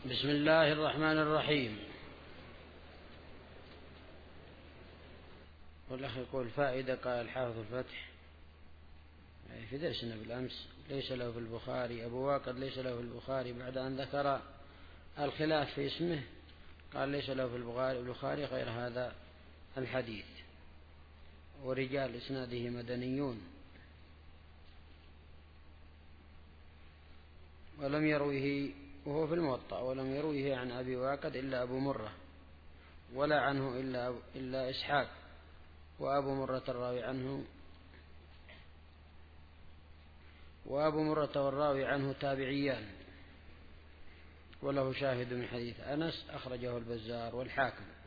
بسم الله الرحمن الرحيم. والأخ يقول فائدة، قال الحافظ الفتح في درسنا بالأمس: ليس له في البخاري أبو واقد ليس له في البخاري بعد أن ذكر الخلاف في اسمه، قال ليس له في البخاري غير هذا الحديث، ورجال إسناده مدنيون، ولم يرويه وهو في الموطأ، ولم يرويه عن أبي واقد إلا أبو مرة، ولا عنه إلا إسحاق، وأبو مرة والراوي عنه تابعيان، وله شاهد من حديث أنس أخرجه البزار والحاكم.